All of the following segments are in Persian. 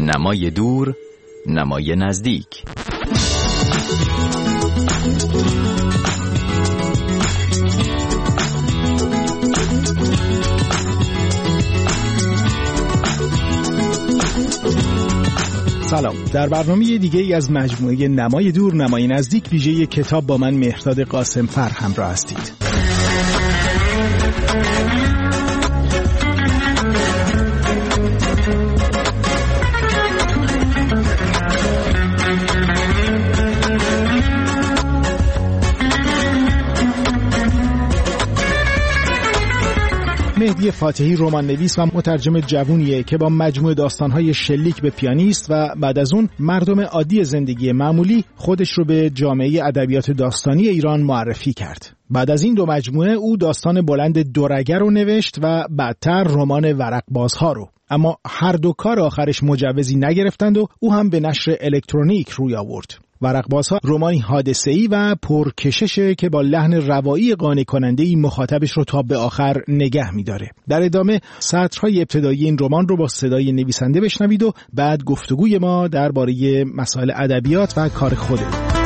نمای دور، نمای نزدیک. سلام. در برنامه دیگه ای از مجموعه نمای دور نمای نزدیک ویژه کتاب با من مهرداد قاسمفر همراه هستید. مهدی فاتحی رمان نویس و مترجم جوونیه که با مجموعه داستان‌های شلیک به پیانیست و بعد از اون مردم عادی زندگی معمولی خودش رو به جامعه ادبیات داستانی ایران معرفی کرد. بعد از این دو مجموعه او داستان بلند دورگه رو نوشت و بعدتر رمان ورقبازها رو. اما هر دو کار آخرش مجوزی نگرفتند و او هم به نشر الکترونیک روی آورد. ورقبازها رمانی حادثه‌ای و پرکششه که با لحن روایی قانع کننده‌ای مخاطبش رو تا به آخر نگه می‌داره. در ادامه سطرهای ابتدایی این رمان رو با صدای نویسنده بشنوید و بعد گفتگوی ما درباره مسائل ادبیات و کار خوده.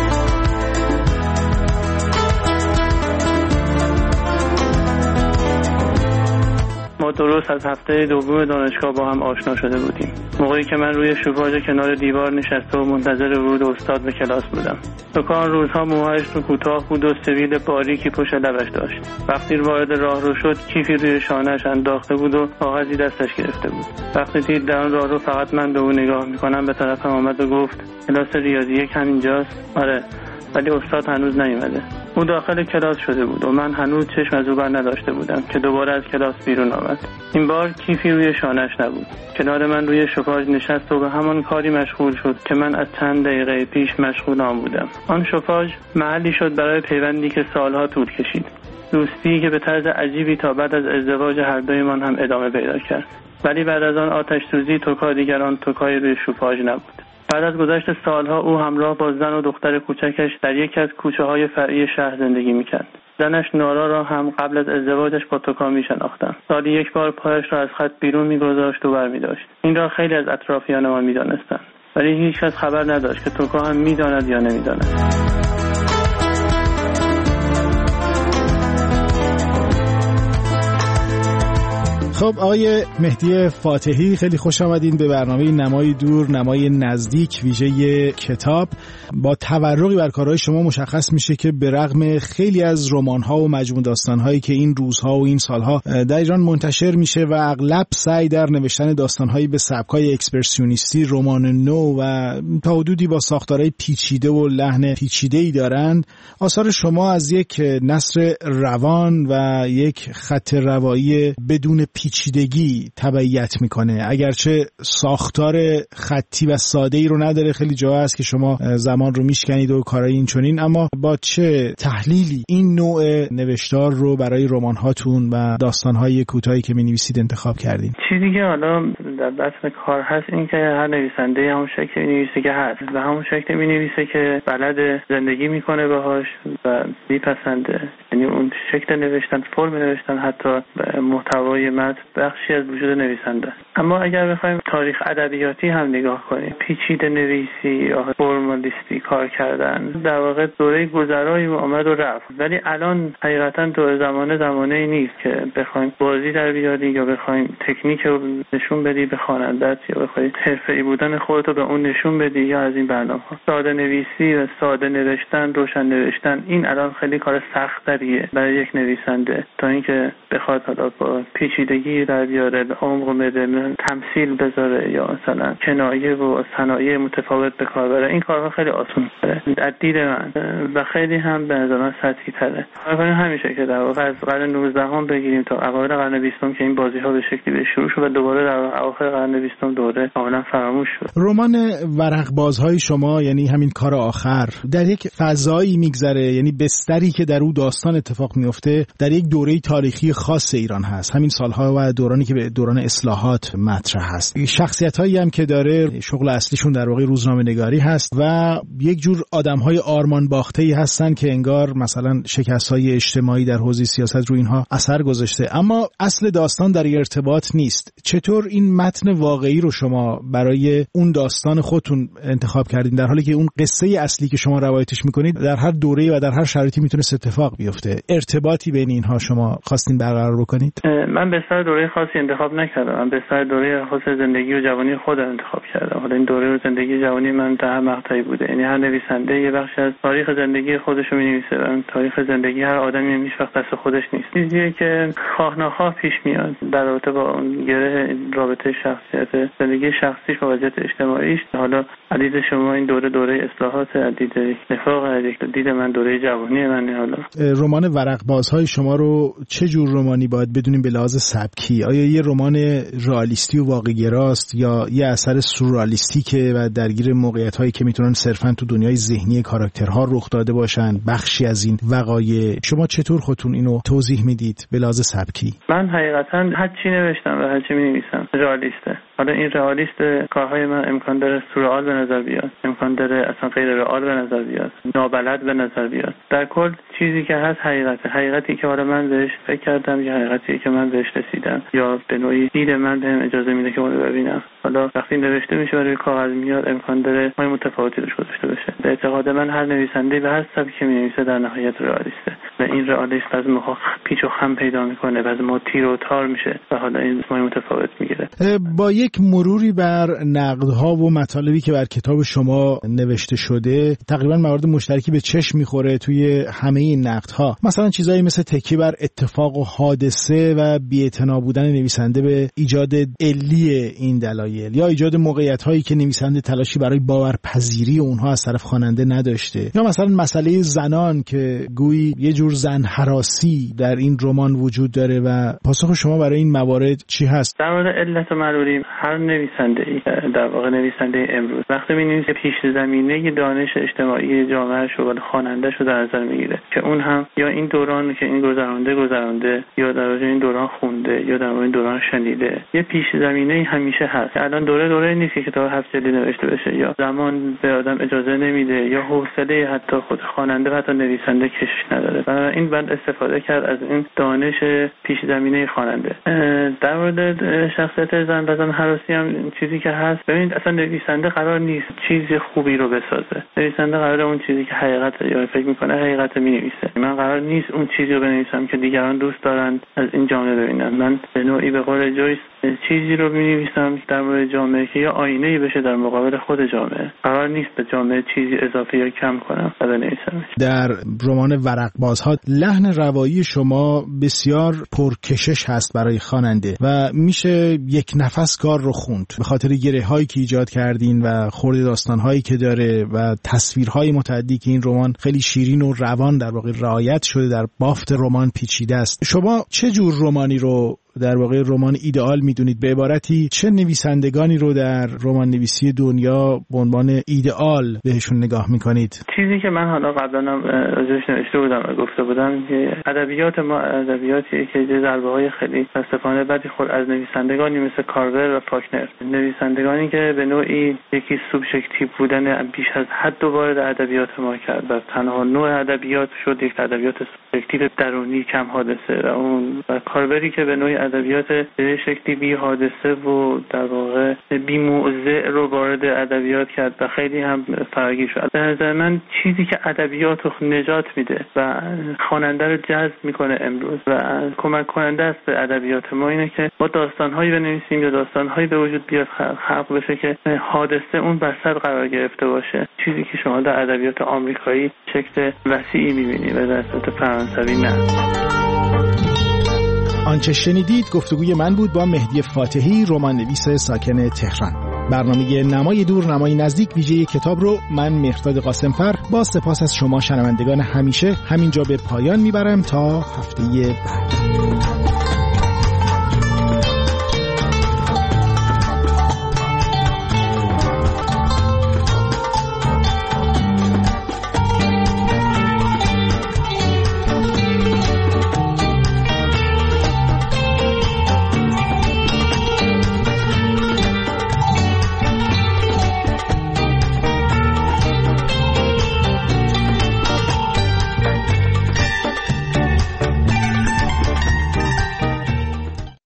ما درست از هفته دوم دانشگاه با هم آشنا شده بودیم. موقعی که من روی شوفاژ کنار دیوار نشسته و منتظر ورود استاد به کلاس بودم. دکان روزها موهایش رو کوتاه بود و سبیل باریکی پشت لبش داشت. وقتی وارد راهرو شد کیفی روی شانه‌اش انداخته بود و کاغذی دستش گرفته بود. وقتی دید در آن راهرو فقط من به او نگاه می‌کنم به طرفم آمد و گفت کلاس ریاضی یک همینجاست؟ آره، ولی استاد هنوز نیومده. او داخل کلاس شده بود و من هنوز چشم از او بر نداشته بودم که دوباره از کلاس بیرون آمد. این بار کیفی روی شانه‌اش نبود. کنار من روی شوفاژ نشست و به همان کاری مشغول شد که من از چند دقیقه پیش مشغول آن بودم. آن شوفاژ محلی شد برای پیوندی که سالها طول کشید. دوستی که به طرز عجیبی تا بعد از ازدواج هر دویمان هم ادامه پیدا کرد. ولی بعد از آن آتش سوزی توکا دیگران توکای روی شوفاژ نبود. بعد از گذشت سالها او همراه با زن و دختر کوچکش در یکی از کوچه‌های فرعی شهر زندگی می‌کرد. زنش نورا را هم قبل از ازدواجش با توکا می‌شناختم. سالی یک بار پایش را از خط بیرون می‌گذاشت و برمی‌داشت. این را خیلی از اطرافیان ما می‌دانستند. ولی هیچ کس خبر نداشت که توکا هم می‌داند یا نمی‌داند. خب آقای مهدی فاتحی خیلی خوش آمدین به برنامه نمای دور نمای نزدیک ویژه کتاب. با تورقی بر کارهای شما مشخص میشه که به رغم خیلی از رمان‌ها و مجموع داستان‌هایی که این روزها و این سالها در ایران منتشر میشه و اغلب سعی در نوشتن داستان‌هایی به سبکای اکسپرسیونیستی، رمان نو و تا حدودی با ساختارهای پیچیده و لحن پیچیده‌ای دارند، آثار شما از یک نثر روان و یک خط روایی بدون پیچیدگی تبعیت میکنه. اگرچه ساختار خطی و ساده‌ای رو نداره، خیلی جا هست که شما زمان رو میشکنید و کارهای این چنین، اما با چه تحلیلی این نوع نوشتار رو برای رمان‌هاتون و داستان‌های کوتاهی که می‌نویسید انتخاب کردین؟ چیزی که حالا در بطن کار هست این که هر نویسنده همون شکل می‌نویسه که هست و همون شکل می‌نویسه که بلد زندگی میکنه باهاش و میپسنده. یعنی اون شکل نوشتن، فرم نوشتن، حتی محتوای متن بخشی از وجود نویسنده. اما اگر بخوایم تاریخ ادبیاتی هم نگاه کنیم، پیچیده نویسی یا فرمالیستی کار کردن در واقع دوره گذرایی آمد و رفت. ولی الان حقیقتا دور زمانه نیست که بخوایم بازی در بیاری یا بخوایم تکنیک رو نشون بدی به خوانندت یا بخوای حرفه‌ای بودن خودت رو به اون نشون بدی یا از این برنامه‌ها. ساده نویسی و ساده نوشتن، روشن نوشتن، این الان خیلی کار سخت‌تریه برای یک نویسنده تا اینکه بخواد حالا با پیچیدگی در بیاره، عمق بده، تمثیل بذاره یا مثلا کنایه و صنایع متفاوت به کار بره. این کارها خیلی آسان تره از دید من و خیلی هم به نظر من سطحی تره. مثلا همیشه که در واقع از قرن 19 هم بگیریم تا اوایل قرن 20 که این بازی‌ها به شکلی به شروع شد و دوباره در اواخر قرن 20 دوره کاملا فراموش شد. رمان ورقبازهای شما، یعنی همین کار آخر، در یک فضایی میگذره، یعنی بستری که در او داستان اتفاق میفته در یک دوره تاریخی خاص ایران هست. همین سالها و دورانی که به دوران اصلاحات مطرح هست. شخصیتایی هم که داره شغل اصلیشون در واقع روزنامه‌نگاری هست و یک جور آدم‌های آرمان باخته‌ای هستن که انگار مثلا شکست‌های اجتماعی در حوزه سیاست رو اینها اثر گذاشته، اما اصل داستان در ارتباط نیست. چطور این متن واقعی رو شما برای اون داستان خودتون انتخاب کردین، در حالی که اون قصه اصلی که شما روایتش میکنید در هر دوره و در هر شرایطی میتونه اتفاق بیفته؟ ارتباطی بین اینها شما خواستین برقرار بکنید؟ من به سر دوره خاصی انتخاب نکردم. من به سر دوره خاص زندگی و جوانی خودم انتخاب کردم. حالا این دوره زندگی جوانی من در هر مقطعی بوده. یعنی هر نویسنده یه بخش از تاریخ زندگی خودش رو می‌نویسه و تاریخ زندگی هر آدمی هیچ وقت دست خودش نیست. چیزیه که خواه ناخواه پیش میاد در رابطه با اون گره رابطه شخصیت زندگی شخصیش با وضعیت اجتماعیش. حالا عدید شما این دوره اصلاحات، عدید نفاق، دید من دوره جوانی من. حالا رمان ورقبازهای شما رو چه جور رمانی باید بدونیم به لحاظ سبکی؟ آیا یه رمان رئالیستی و واقع‌گراست یا یه اثر سورئالیستیکه و درگیر موقعیت‌هایی که میتونن صرفاً تو دنیای ذهنی کاراکترها رخ داده باشن، بخشی از این وقایع؟ شما چطور خودتون اینو توضیح میدید به لحاظ سبکی؟ من حقیقتاً هر چی نوشتم و هر چی می‌نویسم رئالیسته. حالا این رئالیست کارهای من امکان داره سورئال به نظر بیاد، امکان داره اصلا غیر رئال به نظر بیاد، نابلد به نظر بیاد. در کل چیزی که هست حقیقتی که حالا من بهش فکر کردم یا حقیقتی که من بهش رسیدم یا به نوعی دید من بهم اجازه میده که اون رو ببینم. حالا وقتی نوشته میشه و روی کاغذ میاد امکان داره مای متفاوتی روش گذاشته بشه. به اعتقاد من هر نویسنده به هر سبکی مینویسه در نهایت رئالیسته و این رئالیست از موقع پیچ و خم پیدا میکنه و از ما تیر و تار میشه و حالا این مای متفاوت میگیره. با یک مروری بر نقدها و مطالبی که بر کتاب شما نوشته شده، تقریبا موارد مشترکی به چشم میخوره توی همه این نقدها. مثلا چیزایی مثل تکیه بر اتفاق و حادثه و بی‌اعتنا بودن نویسنده به ایجاد علی این دلایل، یا ایجاد موقعیت‌هایی که نویسنده تلاشی برای باورپذیری اونها از طرف خواننده نداشته، یا مثلا مسئله زنان که گویی یه جور زن هراسی در این رمان وجود داره. و پاسخ شما برای این موارد چی هست؟ در مورد علت و معلولی هر نویسنده‌ای، در واقع نویسنده امروز، وقتی می‌نویسه پیش زمینه دانش اجتماعی جامعه شو و خواننده‌اش رو در نظر میگیره که اون هم یا این دوران که این گذرانده یا در واقع این دوران خونده یا در واقع این دوران شنیده، یه پیش زمینه همیشه هست. الان دوره نیست که کتاب 7 جلدی نوشته بشه، یا زمان به آدم اجازه نمیده یا حوصله حتی خود خواننده و حتی نویسنده کشش نداره. بنابراین باید استفاده کرد از این دانش پیش زمینه خواننده. در مورد شخصیت زن و زن هراسی هم چیزی که هست، ببینید اصلا نویسنده قرار نیست چیز خوبی رو بسازه. نویسنده قراره اون چیزی که حقیقت یا فکر میکنه حقیقت مینویسه. من قرار نیست اون چیزی رو بنویسم که دیگران دوست دارن از این جامعه ببینن. من به نوعی به قول جویس چیزی رو مینویسم در مورد جامعه که یا آینه‌ای بشه در مقابل خود جامعه. قرار نیست به جامعه چیزی اضافه یا کم کنم و بنویسم. در رمان ورقبازها لحن روایی شما بسیار پرکشش هست برای خواننده و میشه یک نفس کار رو خوند به خاطر گره‌هایی که ایجاد کردین و خورد داستان‌هایی که داره و تصویرهای متعددی که این رمان خیلی شیرین و روان در واقع رعایت شده، در بافت رمان پیچیده است. شما چه جور رمانی رو در واقع رمان ایدئال میدونید؟ به عبارتی چه نویسندگانی رو در رمان نویسی دنیا به عنوان ایدئال بهشون نگاه میکنید؟ چیزی که من حالا قبلا راجعش نوشته بودم و گفته بودم که ادبیات ما ادبیاتی که ضربه‌های خیلی متاسفانه بدی خورد از نویسندگانی مثل کارور و فاکنر، نویسندگانی که به نوعی یکی سوبژکتیو بودن بیش از حد وارد ادبیات ما کرد و تنها نوع ادبیات شد یک ادبیات سوبژکتیو درونی کم حادثه و اون و کاربری که به نوعی ادبیات به شکلی بی حادثه و در واقع بی موضع رو وارد ادبیات کرد و خیلی هم فراگیر شد. به نظر من چیزی که ادبیات رو نجات میده و خواننده رو جذب میکنه امروز و کمک کننده است به ادبیات ما اینه که ما داستان‌هایی بنویسیم یا داستان‌هایی به وجود بیاد خلق بشه که حادثه اون وسط قرار گرفته باشه. چیزی که شما در ادبیات آمریکایی شکل وسیعی می‌بینید و در ادبیات فرانسوی نه. آنچه شنیدید گفتگوی من بود با مهدی فاتحی، رمان‌نویس ساکن تهران. برنامه نمای دور نمای نزدیک ویژه کتاب رو من مهرداد قاسمفر با سپاس از شما شنوندگان همیشه همینجا به پایان میبرم تا هفته بعد.